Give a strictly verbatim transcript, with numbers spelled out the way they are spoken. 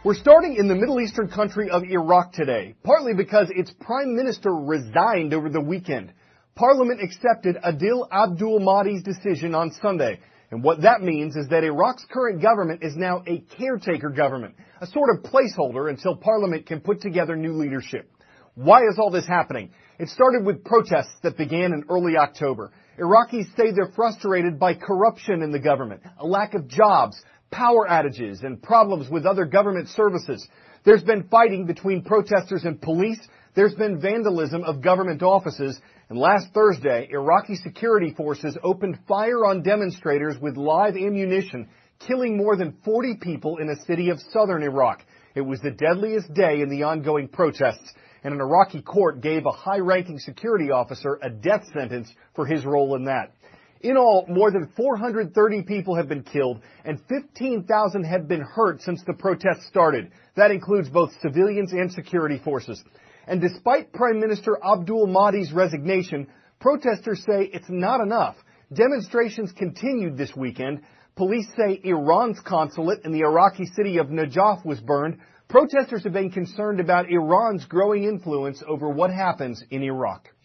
We're starting in the Middle Eastern country of Iraq today, partly because its prime minister resigned over the weekend. Parliament accepted Adil Abdul Mahdi's decision on Sunday. And what that means is that Iraq's current government is now a caretaker government, a sort of placeholder until Parliament can put together new leadership. Why is all this happening? It started with protests that began in early October. Iraqis say they're frustrated by corruption in the government, a lack of jobs, power outages, and problems with other government services. There's been fighting between protesters and police. There's been vandalism of government offices. And last Thursday, Iraqi security forces opened fire on demonstrators with live ammunition, killing more than forty people in a city of southern Iraq. It was the deadliest day in the ongoing protests, and an Iraqi court gave a high-ranking security officer a death sentence for his role in that. In all, more than four hundred thirty people have been killed and fifteen thousand have been hurt since the protests started. That includes both civilians and security forces. And despite Prime Minister Abdul Mahdi's resignation, protesters say it's not enough. Demonstrations continued this weekend. Police say Iran's consulate in the Iraqi city of Najaf was burned. Protesters have been concerned about Iran's growing influence over what happens in Iraq.